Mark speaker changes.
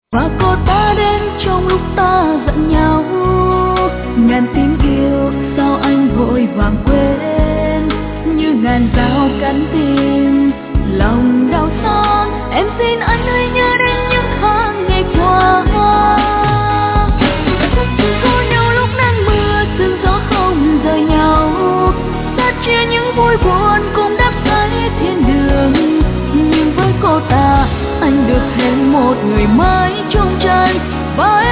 Speaker 1: Và cô ta đến trong lúc ta giận nhau, ngàn tiếng yêu sao anh vội vàng quên, như ngàn dao cắn tim lòng đau xót. Em xin anh hãy nhớ đến những tháng ngày qua, có nhau lúc nắng mưa sương gió không rời nhau, ta chia những vui buồn cùng đắp xây thiên đường. Nhưng với cô ta anh được thêm một người mới chung chân. Và